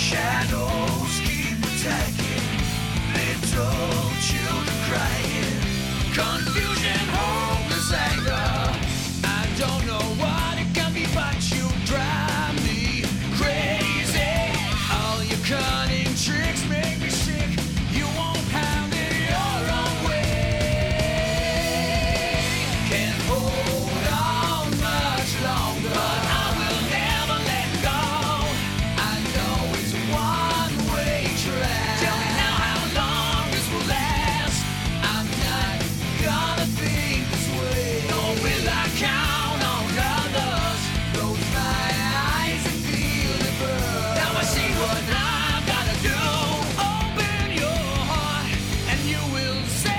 Shadows keep attacking, little children crying, confusion, hopeless anger. I don't know what it can be, but you drive me crazy. All your cunning tricks make me sick. You won't have it your own way. Can't hold on much longer, but I will never let go. I know it's a one-way track. Tell me now how long this will last. I'm not gonna think this way. Nor will I count on others. Close my eyes and feel it burn. Now I see what I've gotta do. Open your heart and you will say.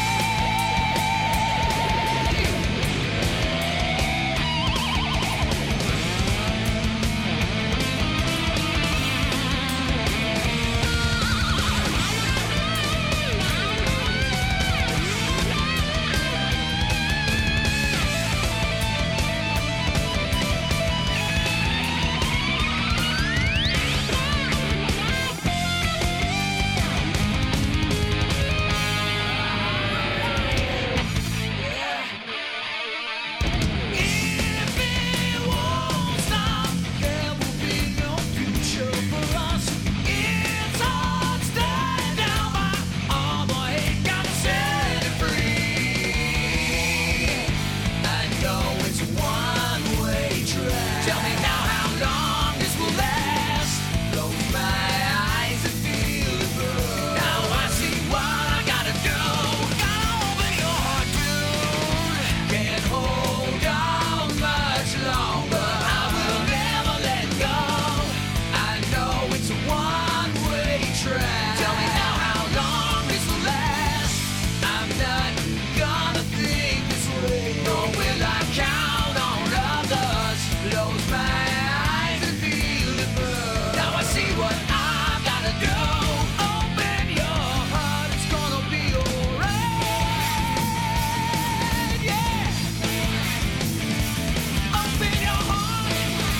If it won't stop, there will be no future for us. It's hearts tied down by all the hate, gotta set it free. I know it's a one-way track. Tell me now how long this will last. Close my eyes and feel it burn. Now I see what I gotta do. Gotta open your heart, dude. Can't hold on much longer. I will never let go. I know it's a one-way track. Tell me now how long this will last. I'm not gonna think this way. Nor will I count on others. Close my eyes and feel it burn. Now I see what I've gotta do. Open your heart, it's gonna be alright. Yeah. Open your heart.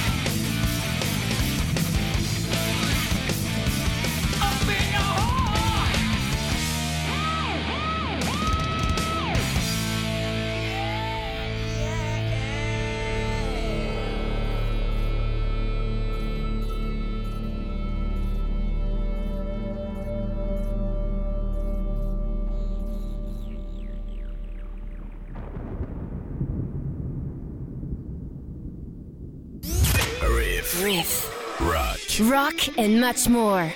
Open your heart. Riff, rock and much more.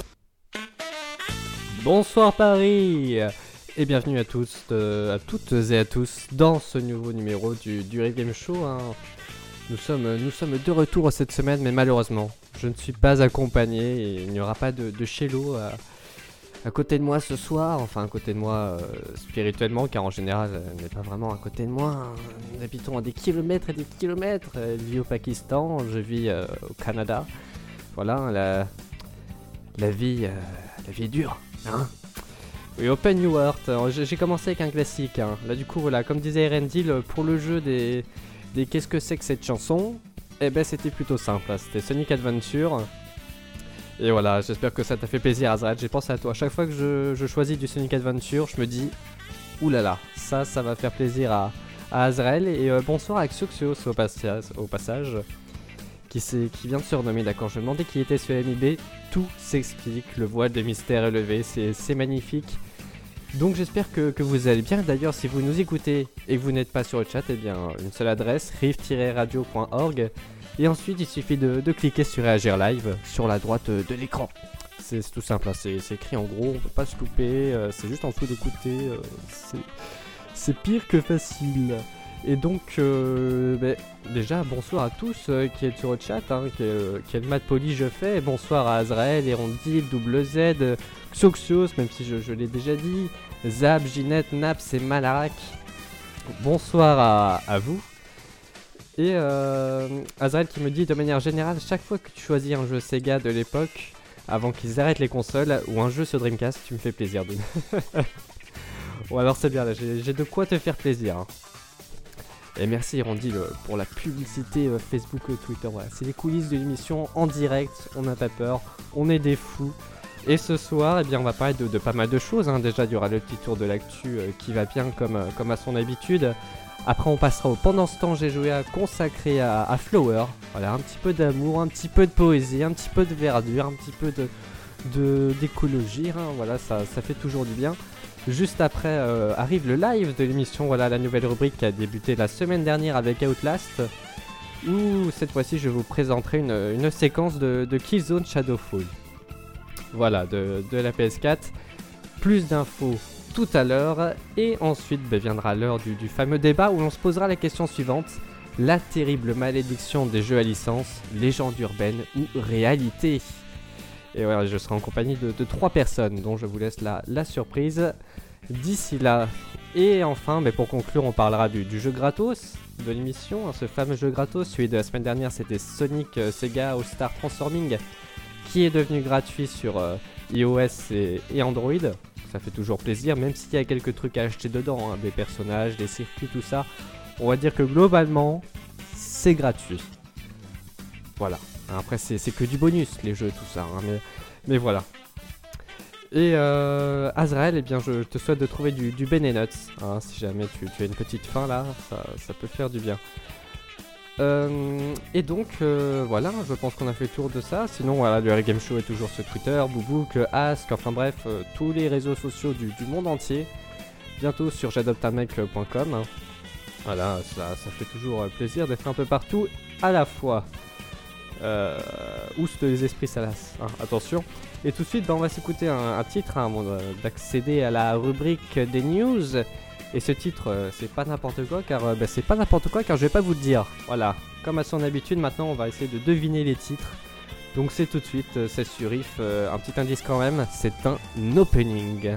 Bonsoir Paris et bienvenue à tous, à toutes et à tous dans ce nouveau numéro du Riff Game Show. Hein. Nous sommes de retour cette semaine, mais malheureusement, je ne suis pas accompagné et il n'y aura pas de Shello à côté de moi ce soir. Enfin, à côté de moi spirituellement, car en général, elle n'est pas vraiment à côté de moi. Hein. Nous habitons à des kilomètres et des kilomètres. Elle vit au Pakistan, je vis au Canada. Voilà, la vie est dure. Hein. Oui, Open New World. Alors, j'ai commencé avec un classique. Hein. Là, du coup, voilà, comme disait Erendil, pour le jeu des qu'est-ce que c'est que cette chanson, eh ben, c'était plutôt simple. Hein. C'était Sonic Adventure. Et voilà, j'espère que ça t'a fait plaisir, Azrael. J'ai pensé à toi. À chaque fois que je choisis du Sonic Adventure, je me dis, oulala, ça va faire plaisir à Azrael. Et bonsoir à Xuxios au passage. Qui vient de se renommer, d'accord. Je me demandais qui était ce MIB. Tout s'explique, le voile de mystère est levé, c'est magnifique. Donc j'espère que vous allez bien. D'ailleurs, si vous nous écoutez et que vous n'êtes pas sur le chat, eh bien une seule adresse, riff-radio.org. Et ensuite, il suffit de cliquer sur réagir live sur la droite de l'écran. C'est tout simple, hein. C'est écrit en gros, on peut pas se louper, c'est juste en dessous d'écouter, c'est pire que facile. Et donc, déjà, bonsoir à tous qui êtes sur le chat, hein, quel mat poli je fais. Et bonsoir à Azrael, Erondil, Double Z, Xoxios, même si je l'ai déjà dit, Zab, Ginette, Naps et Malarak. Bonsoir à vous. Et Azrael qui me dit de manière générale, chaque fois que tu choisis un jeu Sega de l'époque, avant qu'ils arrêtent les consoles, ou un jeu sur Dreamcast, tu me fais plaisir. Bon alors c'est bien, là j'ai de quoi te faire plaisir. Hein. Et merci Randy pour la publicité Facebook, Twitter. Voilà, c'est les coulisses de l'émission en direct. On n'a pas peur, on est des fous. Et ce soir, eh bien, on va parler de pas mal de choses. Hein. Déjà, il y aura le petit tour de l'actu qui va bien comme à son habitude. Après, on passera au Pendant ce temps, j'ai joué à consacré à Flower. Voilà, un petit peu d'amour, un petit peu de poésie, un petit peu de verdure, un petit peu d'écologie. Hein. Voilà, ça fait toujours du bien. Juste après arrive le live de l'émission, voilà la nouvelle rubrique qui a débuté la semaine dernière avec Outlast, où cette fois-ci je vous présenterai une séquence de Killzone Shadowfall. Voilà, de la PS4. Plus d'infos tout à l'heure, et ensuite viendra l'heure du fameux débat où l'on se posera la question suivante: la terrible malédiction des jeux à licence, légende urbaine ou réalité? Et voilà, je serai en compagnie de 3 personnes dont je vous laisse la surprise d'ici là. Et enfin, pour conclure, on parlera du jeu gratos de l'émission, hein, ce fameux jeu gratos. Celui de la semaine dernière, c'était Sonic Sega All-Star Transforming, qui est devenu gratuit sur iOS et Android. Ça fait toujours plaisir, même s'il y a quelques trucs à acheter dedans, hein, des personnages, des circuits, tout ça. On va dire que globalement, c'est gratuit. Voilà. Après, c'est que du bonus, les jeux, tout ça. Hein, mais voilà. Et Azrael, eh bien, je te souhaite de trouver du Benenuts. Hein, si jamais tu as une petite faim là, ça peut faire du bien. Et donc, voilà, je pense qu'on a fait le tour de ça. Sinon, voilà, le Game Show est toujours sur Twitter, Boubouk, Ask, enfin bref, tous les réseaux sociaux du monde entier. Bientôt sur j'adopteunmec.com. Hein. Voilà, ça fait toujours plaisir d'être un peu partout à la fois. Ouste les esprits salaces, hein, attention. Et tout de suite, on va s'écouter un titre avant d'accéder à la rubrique des news. Et ce titre, c'est pas n'importe quoi, car c'est pas n'importe quoi, car je vais pas vous le dire. Voilà, comme à son habitude, maintenant on va essayer de deviner les titres. Donc c'est tout de suite, c'est sur If, un petit indice quand même, c'est un opening.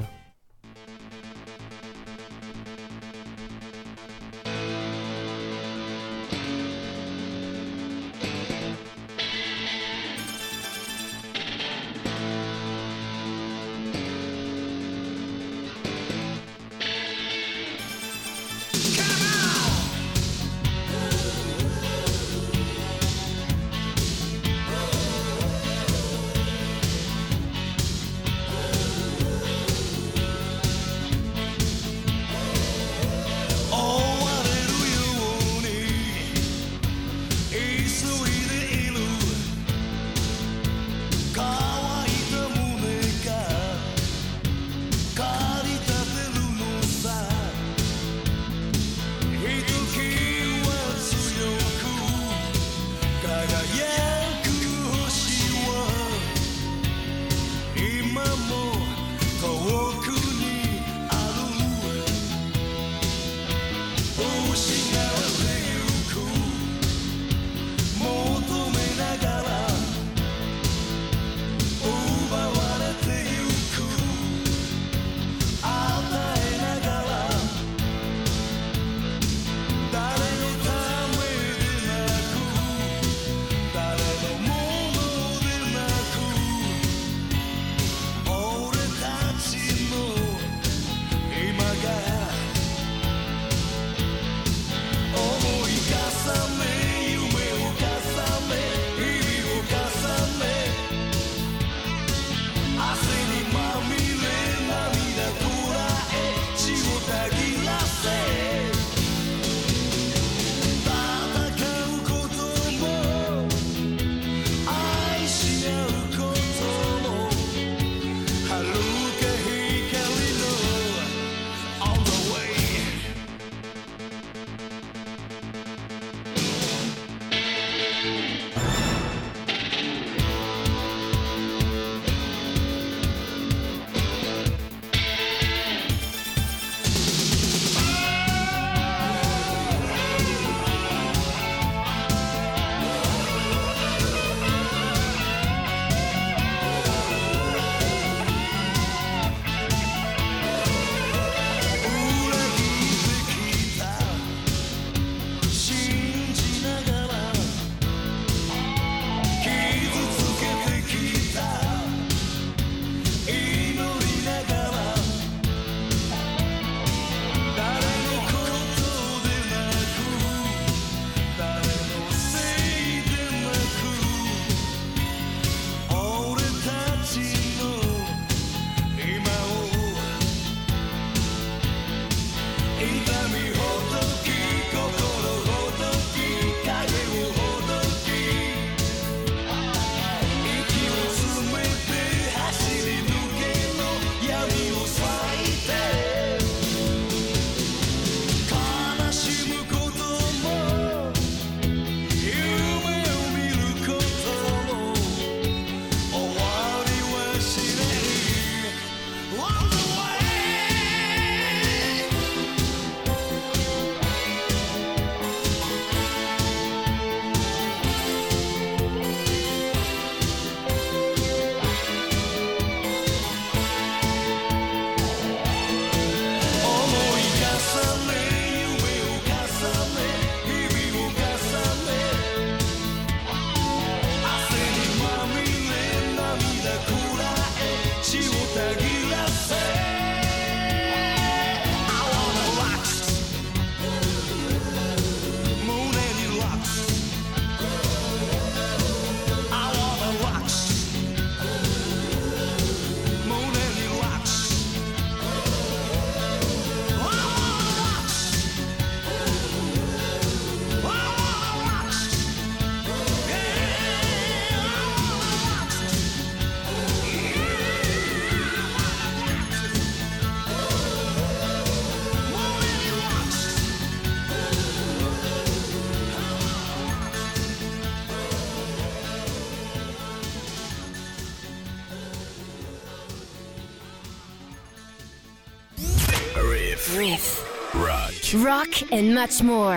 Riff. Rock and much more.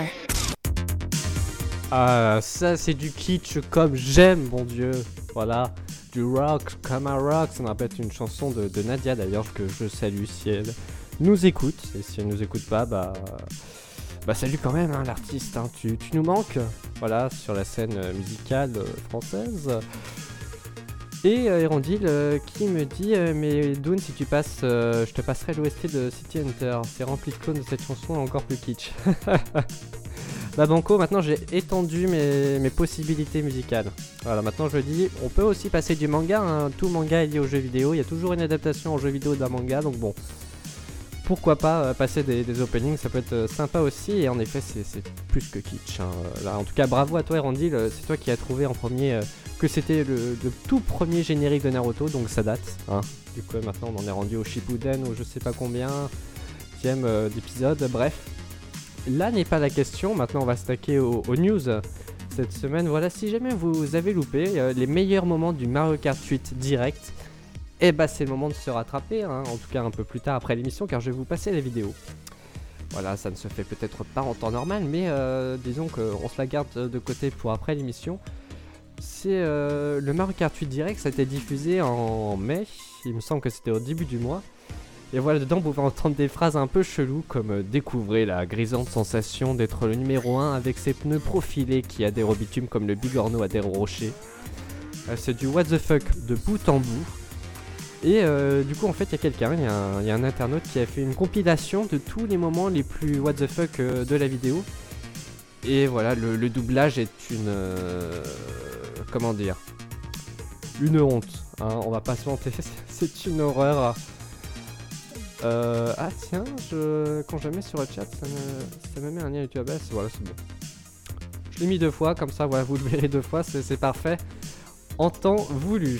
Ah, ça c'est du kitsch comme j'aime, mon dieu. Voilà, du rock comme un rock. Ça me rappelle une chanson de Nadia d'ailleurs, que je salue si elle nous écoute. Et si elle nous écoute pas, bah salut quand même, hein, l'artiste, hein. Tu nous manques, voilà, sur la scène musicale française. Et Erondil qui me dit mais Doon, si tu passes, je te passerai l'OST de City Hunter. C'est rempli de clones de cette chanson encore plus kitsch. Bah Banco, maintenant j'ai étendu mes possibilités musicales. Voilà, maintenant je dis, on peut aussi passer du manga, hein. Tout manga est lié aux jeux vidéo, il y a toujours une adaptation en jeu vidéo d'un manga, donc bon, pourquoi pas passer des openings, ça peut être sympa aussi, et en effet c'est plus que kitsch, hein. Là, en tout cas bravo à toi Erondil, c'est toi qui as trouvé en premier que c'était le tout premier générique de Naruto, donc ça date, hein. Du coup maintenant on en est rendu au Shippuden, ou je sais pas combien, d'épisode, bref. Là n'est pas la question, maintenant on va s'attaquer aux news cette semaine. Voilà, si jamais vous avez loupé les meilleurs moments du Mario Kart 8 direct, et bah c'est le moment de se rattraper, hein, en tout cas un peu plus tard après l'émission, car je vais vous passer la vidéo. Voilà, ça ne se fait peut-être pas en temps normal, mais disons qu'on se la garde de côté pour après l'émission. C'est le Mario Kart 8 direct, ça a été diffusé en mai, il me semble que c'était au début du mois. Et voilà, dedans, vous pouvez entendre des phrases un peu cheloues comme « Découvrez la grisante sensation d'être le numéro 1 avec ses pneus profilés qui adhèrent au bitume comme le bigorneau adhère au rocher. » C'est du what the fuck de bout en bout. Et du coup, en fait, il y a quelqu'un, il y a un internaute qui a fait une compilation de tous les moments les plus what the fuck de la vidéo. Et voilà, le doublage est une... comment dire, une honte, hein, on va pas se mentir, c'est une horreur. Ah tiens, quand je la mets sur le chat, ça me met un lien YouTube. Voilà, c'est bon. Je l'ai mis 2 fois, comme ça, voilà, vous le verrez 2 fois, c'est parfait. En temps voulu.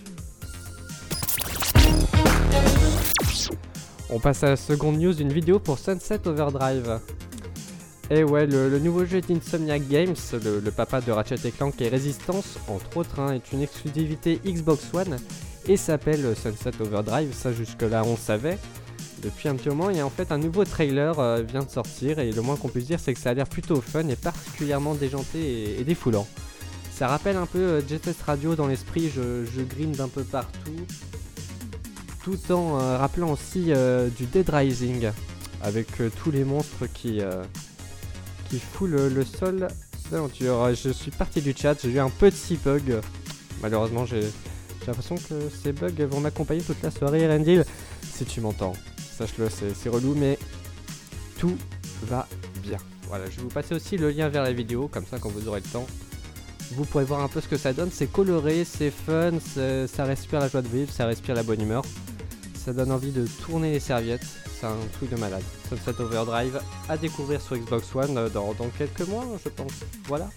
On passe à la seconde news d'une vidéo pour Sunset Overdrive. Et ouais, le nouveau jeu d'Insomniac Games, le papa de Ratchet & Clank et Resistance, entre autres, hein, est une exclusivité Xbox One et s'appelle Sunset Overdrive. Ça, jusque-là, on savait depuis un petit moment. Et en fait, un nouveau trailer vient de sortir, et le moins qu'on puisse dire, c'est que ça a l'air plutôt fun et particulièrement déjanté et défoulant. Ça rappelle un peu Jet Set Radio dans l'esprit, je grine d'un peu partout, tout en rappelant aussi du Dead Rising, avec tous les monstres qui foulent le sol d'aventure. Je suis parti du chat, j'ai eu un petit bug. Malheureusement, j'ai l'impression que ces bugs vont m'accompagner toute la soirée, Rendil. Si tu m'entends, sache-le, c'est relou, mais tout va bien. Voilà, je vais vous passer aussi le lien vers la vidéo, comme ça quand vous aurez le temps, vous pourrez voir un peu ce que ça donne. C'est coloré, c'est fun, ça respire la joie de vivre, ça respire la bonne humeur. Ça donne envie de tourner les serviettes, c'est un truc de malade. Sunset Overdrive à découvrir sur Xbox One dans quelques mois, je pense. Voilà.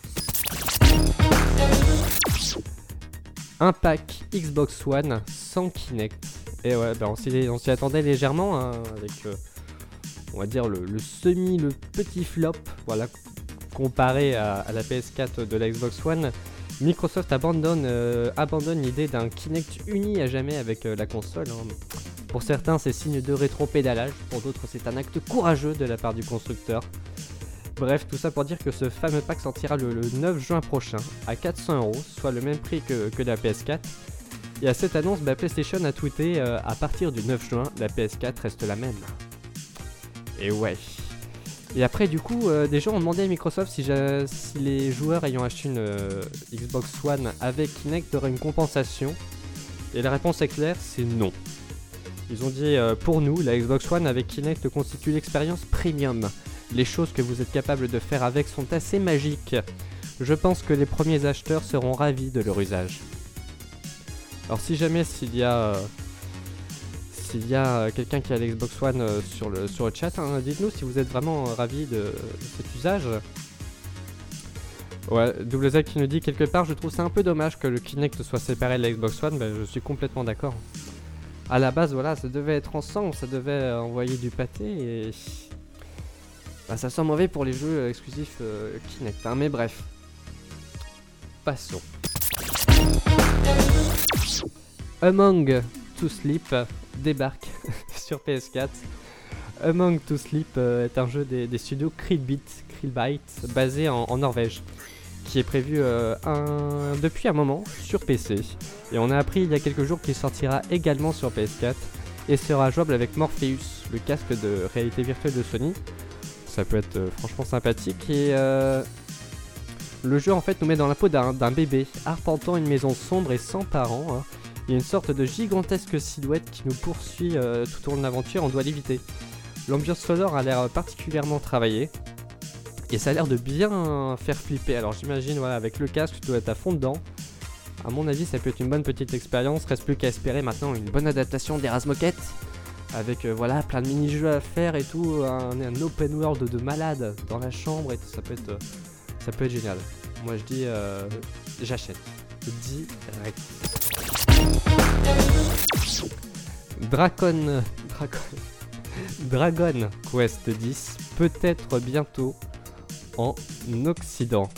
Un pack Xbox One sans Kinect. Et ouais, on s'y attendait légèrement, hein, avec, on va dire, le petit flop, voilà, comparé à la PS4 de la Xbox One. Microsoft abandonne l'idée d'un Kinect uni à jamais avec la console, hein. Pour certains, c'est signe de rétro-pédalage, pour d'autres, c'est un acte courageux de la part du constructeur. Bref, tout ça pour dire que ce fameux pack sortira le 9 juin prochain à 400€, soit le même prix que la PS4. Et à cette annonce, PlayStation a tweeté à partir du 9 juin, la PS4 reste la même. Et ouais. Et après, du coup, des gens ont demandé à Microsoft si les joueurs ayant acheté une Xbox One avec Kinect auraient une compensation. Et la réponse est claire, c'est non. Ils ont dit pour nous, la Xbox One avec Kinect constitue l'expérience premium. Les choses que vous êtes capable de faire avec sont assez magiques. Je pense que les premiers acheteurs seront ravis de leur usage. Alors si jamais s'il y a quelqu'un qui a l'Xbox One sur le chat, hein, dites-nous si vous êtes vraiment ravis de cet usage. Ouais, WZ qui nous dit quelque part, je trouve ça un peu dommage que le Kinect soit séparé de la Xbox One, je suis complètement d'accord. À la base, voilà, ça devait être ensemble, ça devait envoyer du pâté et... ça sent mauvais pour les jeux exclusifs Kinect, hein, mais bref. Passons. Among to Sleep débarque sur PS4. Among to Sleep est un jeu des studios Krillbit, basé en Norvège, qui est prévu depuis un moment sur PC. Et on a appris il y a quelques jours qu'il sortira également sur PS4 et sera jouable avec Morpheus, le casque de réalité virtuelle de Sony. Ça peut être franchement sympathique. Et le jeu en fait nous met dans la peau d'un bébé arpentant une maison sombre et sans parents. Hein. Il y a une sorte de gigantesque silhouette qui nous poursuit tout au long de l'aventure, on doit l'éviter. L'ambiance sonore a l'air particulièrement travaillée. Et ça a l'air de bien faire flipper. Alors j'imagine, voilà, avec le casque, tu dois être à fond dedans. À mon avis, ça peut être une bonne petite expérience. Reste plus qu'à espérer maintenant une bonne adaptation d'Eras Moquette. Avec voilà, plein de mini-jeux à faire et tout. Un open world de malade dans la chambre et tout. Ça peut être génial. Moi je dis, j'achète. Direct. Dragon Quest 10 peut-être bientôt en Occident.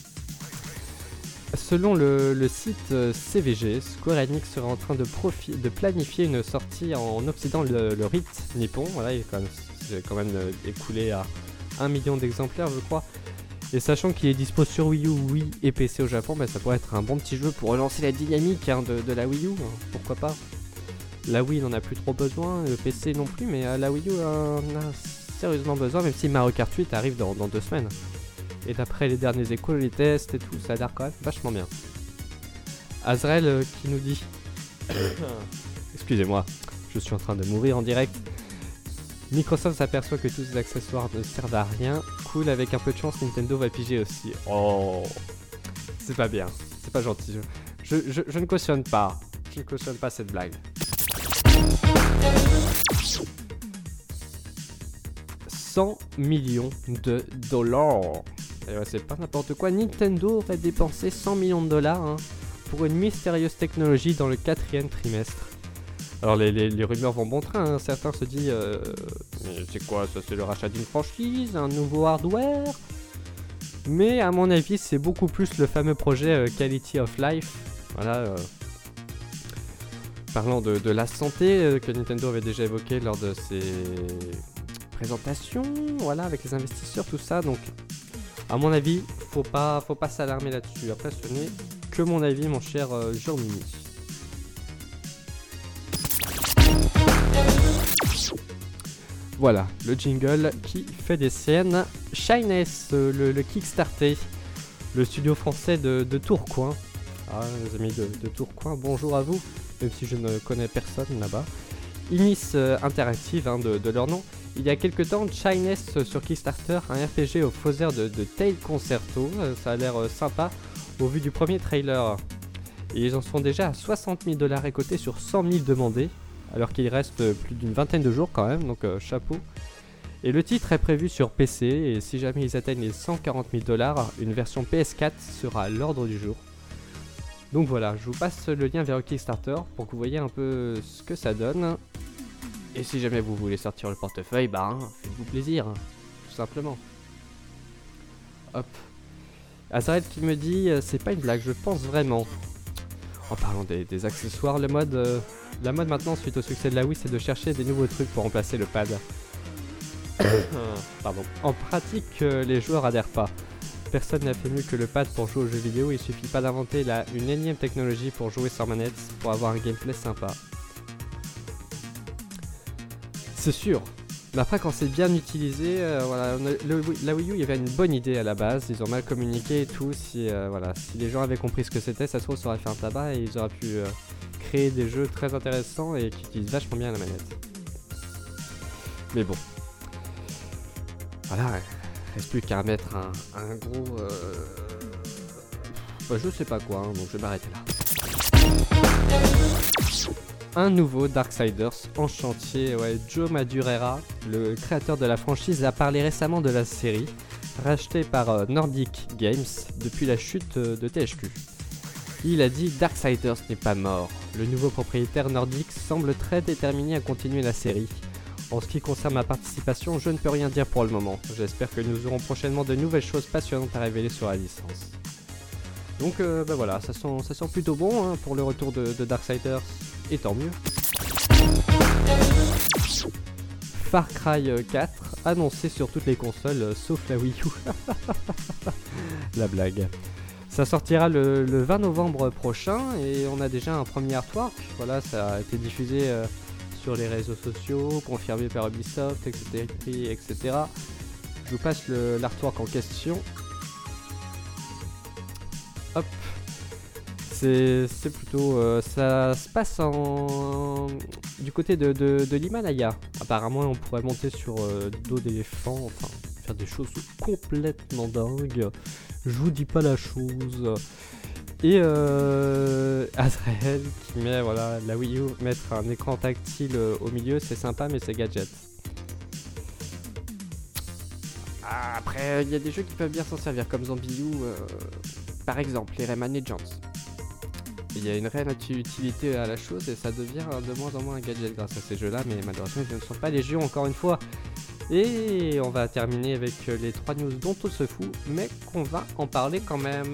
Selon le site CVG, Square Enix serait en train de planifier une sortie en Occident, le rite nippon. Voilà, il est quand même écoulé à 1 million d'exemplaires, je crois. Et sachant qu'il est dispo sur Wii U, Wii et PC au Japon, bah, ça pourrait être un bon petit jeu pour relancer la dynamique de la Wii U. Hein, pourquoi pas. La Wii n'en a plus trop besoin, le PC non plus, mais la Wii U en a sérieusement besoin, même si Mario Kart 8 arrive dans 2 semaines. Et d'après les derniers échos, les tests et tout, ça a l'air quand même vachement bien. Azrael qui nous dit... Excusez-moi, je suis en train de mourir en direct. Microsoft s'aperçoit que tous ces accessoires ne servent à rien. Cool, avec un peu de chance, Nintendo va piger aussi. Oh, c'est pas bien, c'est pas gentil. Je ne cautionne pas. Je ne cautionne pas cette blague. 100 millions de dollars. Et ouais, c'est pas n'importe quoi. Nintendo aurait dépensé 100 millions de dollars hein, pour une mystérieuse technologie dans le 4e trimestre. Alors les rumeurs vont bon train, hein. Certains se disent mais c'est quoi ça, c'est le rachat d'une franchise, un nouveau hardware. Mais à mon avis c'est beaucoup plus le fameux projet Quality of Life. Voilà, parlant de la santé que Nintendo avait déjà évoqué lors de ses présentations, voilà, avec les investisseurs, tout ça. Donc à mon avis faut pas s'alarmer là-dessus. Après ce n'est que mon avis mon cher Jean-Mini. Voilà, le jingle qui fait des scènes. Shiness, le Kickstarter, le studio français de Tourcoing. Ah, les amis de Tourcoing, bonjour à vous, même si je ne connais personne là-bas. Inis Interactive, hein, de leur nom. Il y a quelques temps, Shiness sur Kickstarter, un RPG au faux air de Tail Concerto. Ça a l'air sympa au vu du premier trailer. Et ils en sont déjà à 60 000 $ récoltés sur 100 000 demandés. Alors qu'il reste plus d'une vingtaine de jours quand même, donc chapeau. Et le titre est prévu sur PC, et si jamais ils atteignent les 140 000 $, une version PS4 sera à l'ordre du jour. Donc voilà, je vous passe le lien vers le Kickstarter pour que vous voyez un peu ce que ça donne. Et si jamais vous voulez sortir le portefeuille, bah faites-vous plaisir, tout simplement. Hop. Azrael qui me dit, c'est pas une blague, je pense vraiment. En parlant des accessoires, la mode maintenant suite au succès de la Wii, c'est de chercher des nouveaux trucs pour remplacer le pad. Pardon. En pratique, les joueurs adhèrent pas. Personne n'a fait mieux que le pad pour jouer aux jeux vidéo, il suffit pas d'inventer une énième technologie pour jouer sans manette, pour avoir un gameplay sympa. C'est sûr. Mais après, quand c'est bien utilisé, voilà, la Wii U, il y avait une bonne idée à la base, ils ont mal communiqué et tout. Si les gens avaient compris ce que c'était, ça se trouve, ça aurait fait un tabac et ils auraient pu créer des jeux très intéressants et qui utilisent vachement bien la manette. Mais bon. Voilà, reste plus qu'à mettre un gros... je sais pas quoi, hein, donc je vais m'arrêter là. Un nouveau Darksiders en chantier, ouais, Joe Madureira, le créateur de la franchise, a parlé récemment de la série, rachetée par Nordic Games depuis la chute de THQ. Il a dit « Darksiders n'est pas mort. Le nouveau propriétaire nordique semble très déterminé à continuer la série. En ce qui concerne ma participation, je ne peux rien dire pour le moment. J'espère que nous aurons prochainement de nouvelles choses passionnantes à révéler sur la licence. » Donc voilà, ça sent plutôt bon hein, pour le retour de Darksiders, et tant mieux. Far Cry 4 annoncé sur toutes les consoles sauf la Wii U. La blague. Ça sortira le 20 novembre prochain et on a déjà un premier artwork. Voilà, ça a été diffusé sur les réseaux sociaux, confirmé par Ubisoft, etc. etc. Je vous passe l'artwork en question. Hop. C'est plutôt... ça se passe du côté de l'Himalaya. Apparemment, on pourrait monter sur dos d'éléphant, enfin, faire des choses complètement dingues. Je vous dis pas la chose. Et Azrael qui met la Wii U, mettre un écran tactile au milieu, c'est sympa, mais c'est gadget. Après, il y a des jeux qui peuvent bien s'en servir, comme Zombie U, par exemple, les Rayman Legends. Il y a une réelle utilité à la chose et ça devient de moins en moins un gadget grâce à ces jeux-là, mais malheureusement, ils ne sont pas les jeux encore une fois. Et on va terminer avec les 3 news dont on se fout, mais qu'on va en parler quand même.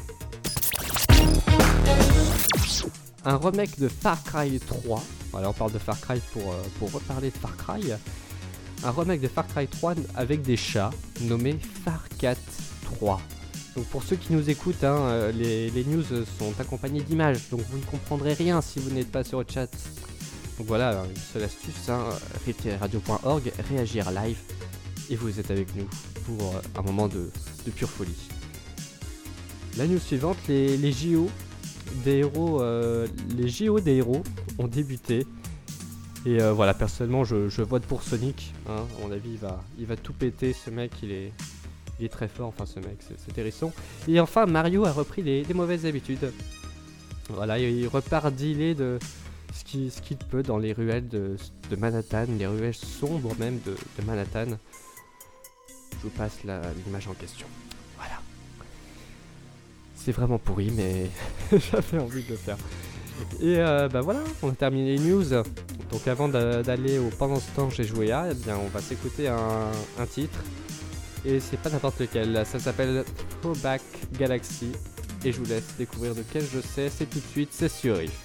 Un remake de Far Cry 3. Voilà, on parle de Far Cry pour reparler de Far Cry. Un remake de Far Cry 3 avec des chats, nommé Far Cat 3. Donc pour ceux qui nous écoutent, les news sont accompagnées d'images, donc vous ne comprendrez rien si vous n'êtes pas sur le chat. Donc voilà, une seule astuce, rift-radio.org, réagir live, et vous êtes avec nous pour un moment de pure folie. La news suivante, les JO des héros, des héros ont débuté. Et voilà, personnellement, je vote pour Sonic. À mon avis, il va tout péter. Ce mec, il est très fort. Enfin, ce mec, c'est hérisson. Et enfin, Mario a repris les mauvaises habitudes. Voilà, il repart dealer de ce qu'il peut dans les ruelles de Manhattan, les ruelles sombres même de Manhattan. Je vous passe l'image en question. Voilà. C'est vraiment pourri, mais j'avais envie de le faire. Et voilà, on a terminé les news. Donc avant d'aller au pendant ce temps j'ai joué à, eh bien on va s'écouter un titre. Et c'est pas n'importe lequel, ça s'appelle Throwback Galaxy. Et je vous laisse découvrir de quel jeu c'est tout de suite, c'est sur Riff.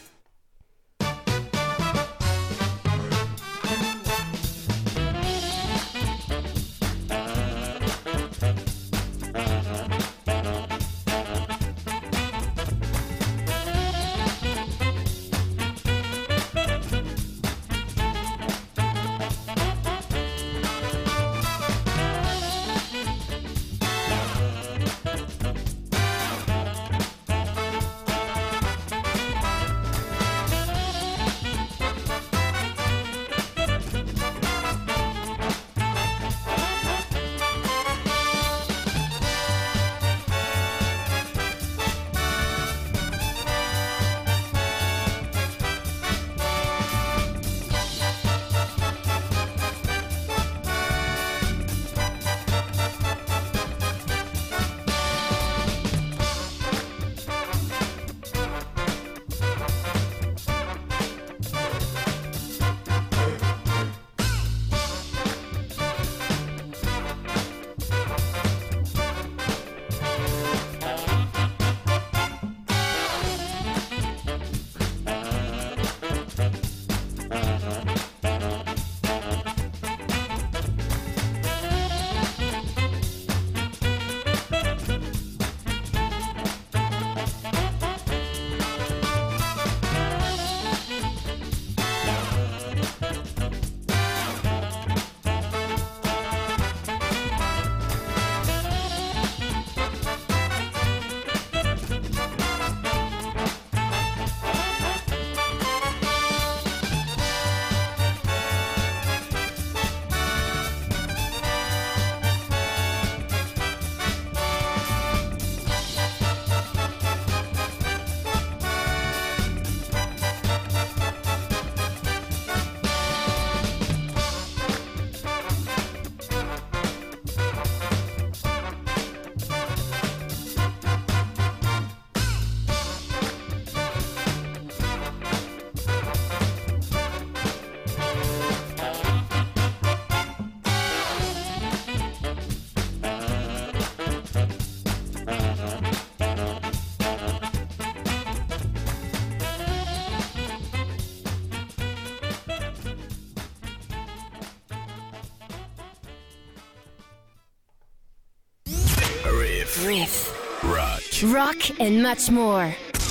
Riff. Rock and much more.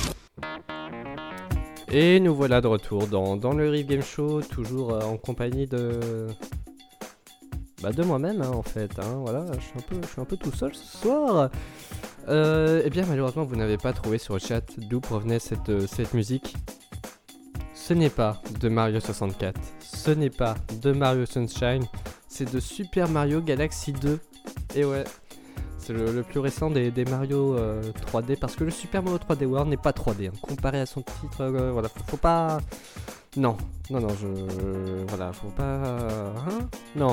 Et nous voilà de retour dans le Riff Game Show, toujours en compagnie de moi-même en fait. Voilà, je suis un peu tout seul ce soir. Eh bien malheureusement vous n'avez pas trouvé sur le chat d'où provenait cette musique. Ce n'est pas de Mario 64, ce n'est pas de Mario Sunshine, c'est de Super Mario Galaxy 2. Et ouais, c'est le plus récent des Mario 3D, parce que le Super Mario 3D World n'est pas 3D, comparé à son titre, voilà, faut pas... Non, voilà, faut pas... Non,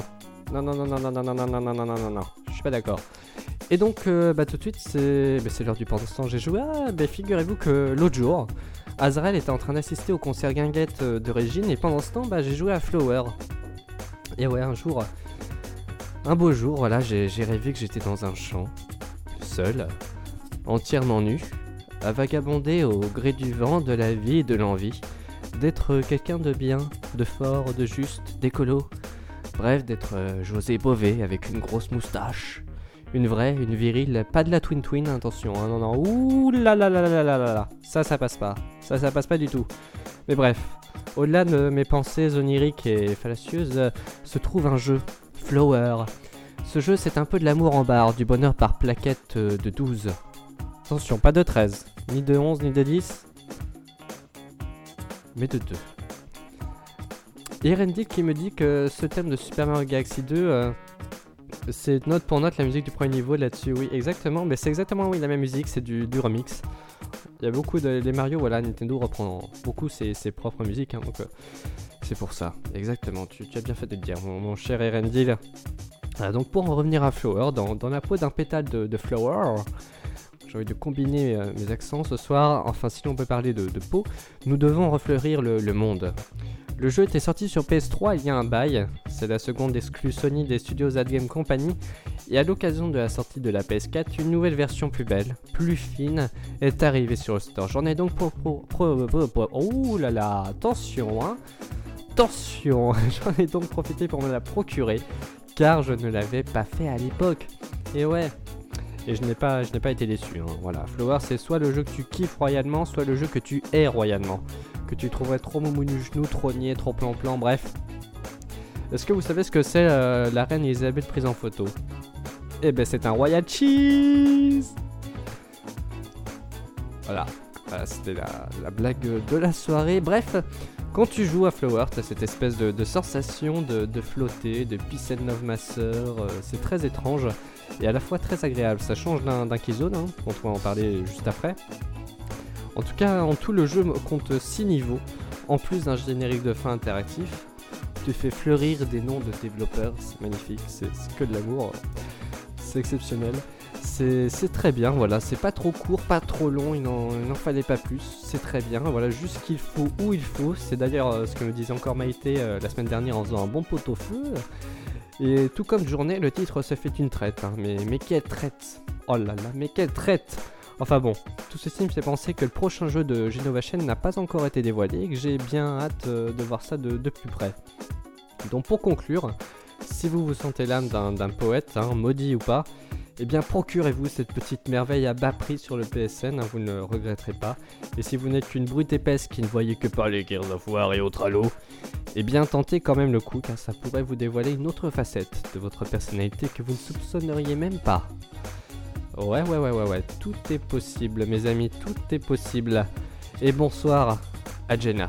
je suis pas d'accord. Et donc, tout de suite, c'est l'heure du pendant j'ai joué. Figurez-vous que l'autre jour, Azrael était en train d'assister au concert Guinguette de Régine, et pendant ce temps, j'ai joué à Flower. Et ouais, un beau jour, voilà, j'ai rêvé que j'étais dans un champ, seul, entièrement nu, à vagabonder au gré du vent, de la vie et de l'envie, d'être quelqu'un de bien, de fort, de juste, d'écolo, bref, d'être José Bové avec une grosse moustache, une virile, pas de la twin, attention, non, ouh là là, ça passe pas, ça passe pas du tout, mais bref, au-delà de mes pensées oniriques et fallacieuses, se trouve un jeu, Flower. Ce jeu, c'est un peu de l'amour en barre, du bonheur par plaquette de 12. Attention, pas de 13, ni de 11, ni de 10, mais de 2. Et Randy qui me dit que ce thème de Super Mario Galaxy 2, c'est note pour note la musique du premier niveau là-dessus. Oui, exactement, mais c'est exactement la même musique, c'est du remix. Il y a beaucoup les Mario, voilà, Nintendo reprend beaucoup ses propres musiques, donc c'est pour ça, exactement, tu as bien fait de le dire, mon cher Erendil. Donc pour en revenir à Flower, dans la peau d'un pétale de Flower, j'ai envie de combiner mes accents ce soir, enfin si l'on peut parler de peau, nous devons refleurir le monde. Le jeu était sorti sur PS3 il y a un bail, c'est la seconde exclue Sony des studios Game Company, et à l'occasion de la sortie de la PS4, une nouvelle version plus belle, plus fine, est arrivée sur le store. J'en ai donc oh là là, attention, j'en ai donc profité pour me la procurer, car je ne l'avais pas fait à l'époque. Et ouais, et je n'ai pas été déçu, voilà. Flower, c'est soit le jeu que tu kiffes royalement, soit le jeu que tu hais royalement, que tu trouverais trop moumou du genou, trop niais, trop plan, bref. Est-ce que vous savez ce que c'est la reine Elisabeth prise en photo? Eh ben c'est un Royal Cheese. Voilà, c'était la blague de la soirée. Bref, quand tu joues à Flower, t'as cette espèce de sensation de flotter, de peace and love ma sœur, c'est très étrange et à la fois très agréable. Ça change d'un Keyzone, on va en parler juste après. En tout cas, en tout, le jeu compte 6 niveaux, en plus d'un générique de fin interactif. Tu fais fleurir des noms de développeurs, c'est magnifique, c'est que de l'amour, c'est exceptionnel. C'est très bien, voilà, c'est pas trop court, pas trop long, il n'en fallait pas plus, c'est très bien, voilà, juste qu'il faut où il faut. C'est d'ailleurs ce que me disait encore Maïté la semaine dernière en faisant un bon pot-au-feu. Et tout comme journée, le titre se fait une traite, mais quelle traite! Oh là là, mais quelle traite! Enfin bon, tout ceci me fait penser que le prochain jeu de Genova Chain n'a pas encore été dévoilé et que j'ai bien hâte de voir ça de plus près. Donc pour conclure, si vous vous sentez l'âme d'un poète, maudit ou pas, eh bien procurez-vous cette petite merveille à bas prix sur le PSN, vous ne le regretterez pas. Et si vous n'êtes qu'une brute épaisse qui ne voyez que par les Gears of War et autres Halo, eh bien tentez quand même le coup, car ça pourrait vous dévoiler une autre facette de votre personnalité que vous ne soupçonneriez même pas. Ouais, tout est possible mes amis, tout est possible. Et bonsoir à Jenna.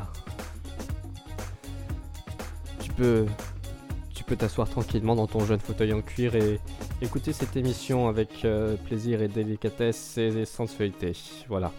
Tu peux t'asseoir tranquillement dans ton jeune fauteuil en cuir et écouter cette émission avec plaisir et délicatesse et sensualité. Voilà.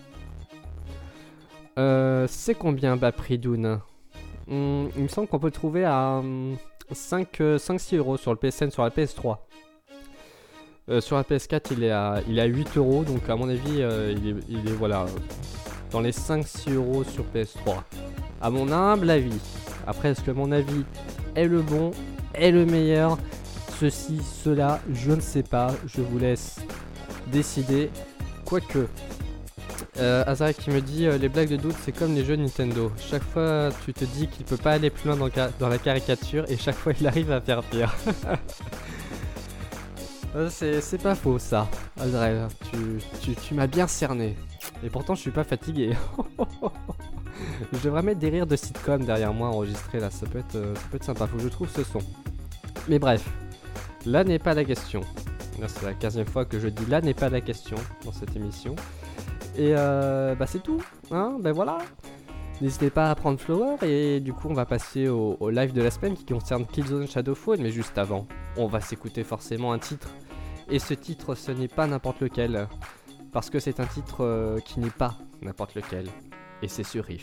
C'est combien bas prix Dune? Il me semble qu'on peut le trouver à 5-6 euros sur le PSN, sur la PS3. Sur la PS4 il est à 8 euros, donc à mon avis il est voilà, dans les 5-6 euros sur PS3. À mon humble avis. Après, est-ce que mon avis est le bon, est le meilleur? Ceci, cela, je ne sais pas, je vous laisse décider. Quoique, Azarek qui me dit les blagues de doute c'est comme les jeux Nintendo. Chaque fois tu te dis qu'il peut pas aller plus loin dans la caricature et chaque fois il arrive à faire pire. C'est pas faux ça, Audrey, tu m'as bien cerné. Et pourtant je suis pas fatigué. Je devrais mettre des rires de sitcom derrière moi enregistrés là, ça peut être sympa, faut que je trouve ce son. Mais bref, là n'est pas la question. Là c'est la 15e fois que je dis là n'est pas la question dans cette émission. Et bah c'est tout, hein, ben voilà. N'hésitez pas à prendre Flower et du coup on va passer au live de la semaine qui concerne Killzone Shadowfall. Mais juste avant, on va s'écouter forcément un titre. Et ce titre ce n'est pas n'importe lequel. Parce que c'est un titre qui n'est pas n'importe lequel. Et c'est sur Riff.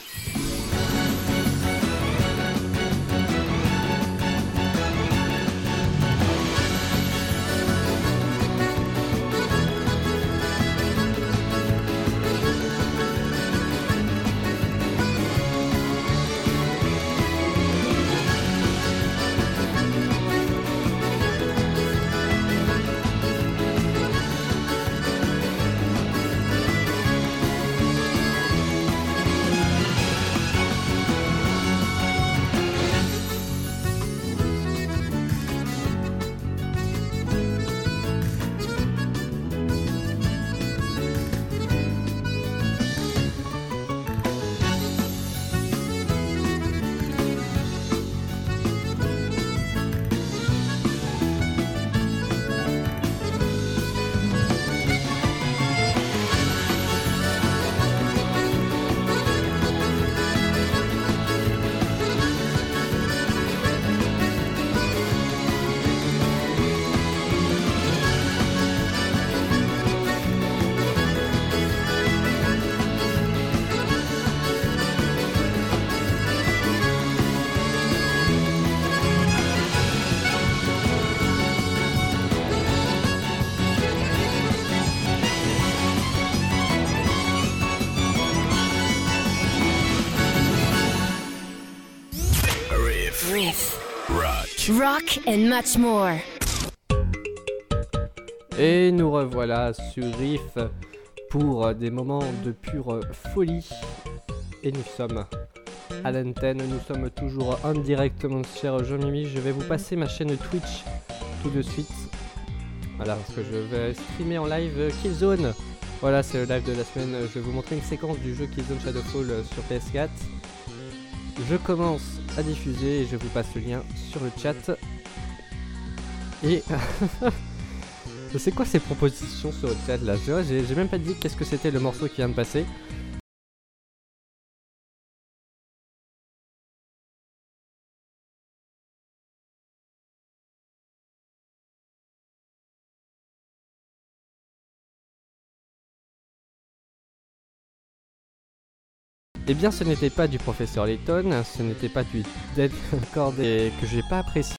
Rock and much more. Et nous revoilà sur Riff pour des moments de pure folie. Et nous sommes à l'antenne, nous sommes toujours en direct, mon cher Jean-Mimi. Je vais vous passer ma chaîne Twitch tout de suite. Voilà, parce que je vais streamer en live Killzone. Voilà, c'est le live de la semaine. Je vais vous montrer une séquence du jeu Killzone Shadowfall sur PS4. Je commence à diffuser et je vous passe le lien sur le chat. Et c'est quoi ces propositions sur le chat là? J'ai même pas dit qu'est-ce que c'était le morceau qui vient de passer. Eh bien ce n'était pas du professeur Layton, ce n'était pas du Dead Cord que j'ai pas apprécié